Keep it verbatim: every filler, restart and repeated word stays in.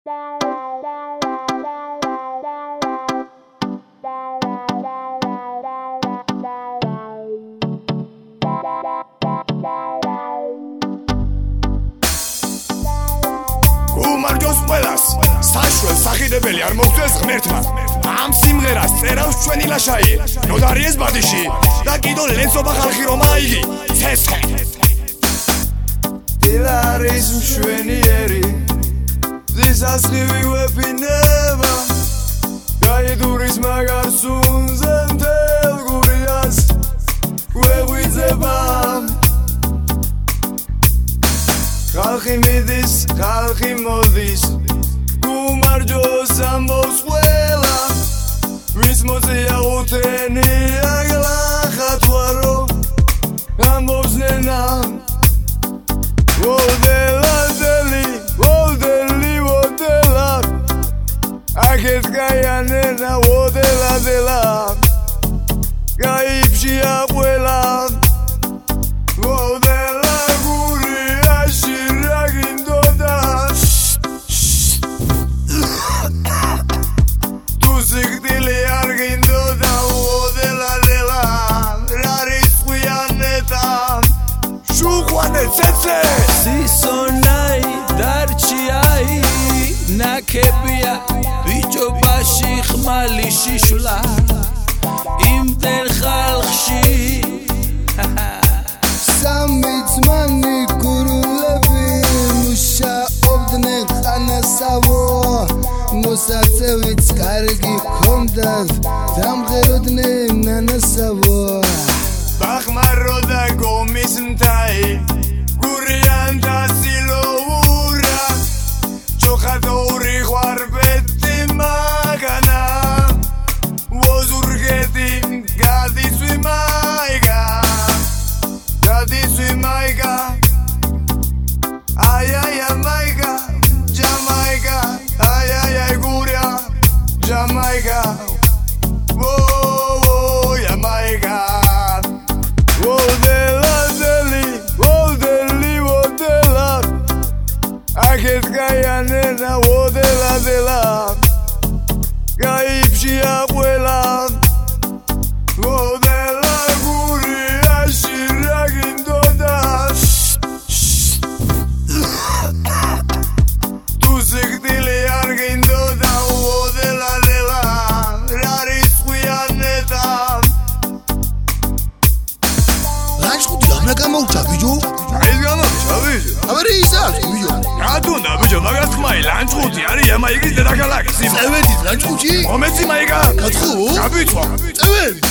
გუმარჯოს ყველას, საშუალ სახიდებელი არ მოგწეს ღმერთმა. ამ სიმღერას წერავს ჩვენი ლაშაი, ნოდარიეს ბადიში და კიდო ლენცობა ხალხი რომ აიგი ცესხე. დილარის მშვენიერი, ზისასხივი ვეფინება, გაიდურის მაგარ სუნზე მთელ გურიას გვეღვიძება. ხალხი მიდის, ხალხი მოდის, გუმარჯოს ამბობს ყველა, ვის მოწია უთენი აგლახათვარო ამბობს ნენა. ვოდელა დელი, ვოდელი, ვოდელა, აქეთ გაიანენა, ვოდელა დელა, გაიფშია ყველა. ვოდელა გურიაში რა გინდოდა, თუ სიკვდილი არ გინდოდა, ვოდელა დელა, რა რისხვიანეთა შუხვანე ცეცე. სისონაი დარჩიაი ნაკებია ბიჭობაში ხმალი შიშვლა იმდენ ხალხში. სამი ძმანი გურულები მუშაობდნენ ყანასავო, მოსაწევიც კარგი ჰქონდათ, დამღეროდნენ ნანასავო. ბახმარო და გომის მთაი, გურიანთა სილოურა, ჩოხათოური ხვარბეთი მაგანა, ვოზურგეთი გადისვი მაიგა, გადისვი მაიგა, აიაია მაიგა, ჯამაიგა, აიაია გურია, ჯამაიგა, ვოია მაიგა. ვოდელა დელი, ვოდელი, ვოდელა, აქეთ გაიანენა, ვოდელა დელა, გაიფშია ყველა. ვოდელა გურიაში რა გინდოდა, თუ სიკვდილი არ გინდოდა, ვოდელა დელა, რა რისხვიანეთა ლანჩხუთი ამრა გამოუჩა ბიჭო? ის გამომიშა ბიჭო. აბა რა ის არის ბიჭო? რატონდა ბიჭო, მაგას ხმაი ლანჩხუთი არის ამაიგის დედაქალაქი. წევედით ლანჩხუთი? მომეცი მაიგა. გაწყო? გაბიცვა. წევედით?